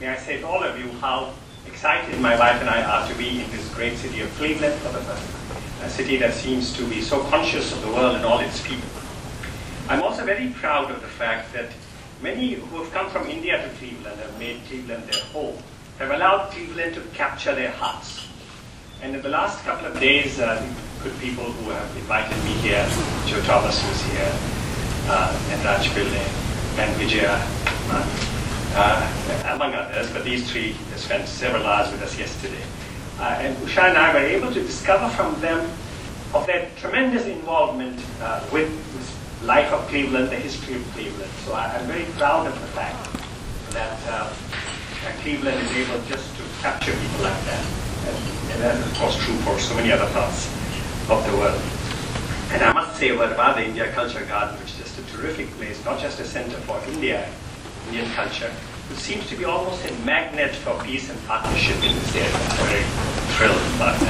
may I say to all of you how excited my wife and I are to be in this great city of Cleveland for the first time, a city that seems to be so conscious of the world and all its people. I'm also very proud of the fact that many who have come from India to Cleveland have made Cleveland their home, have allowed Cleveland to capture their hearts. And in the last couple of days, good people who have invited me here, Joe Thomas was here, and Raj Pillai, and Vijaya, among others, but these three spent several hours with us yesterday. And Usha and I were able to discover from them of their tremendous involvement with the life of Cleveland, the history of Cleveland. So I'm very proud of the fact that Cleveland is able just to capture people like that. And that is, of course, true for so many other parts of the world. And I must say a word about the India Culture Garden, which is just a terrific place, not just a center for Indian culture. It seems to be almost a magnet for peace and partnership in this area. I'm very thrilled about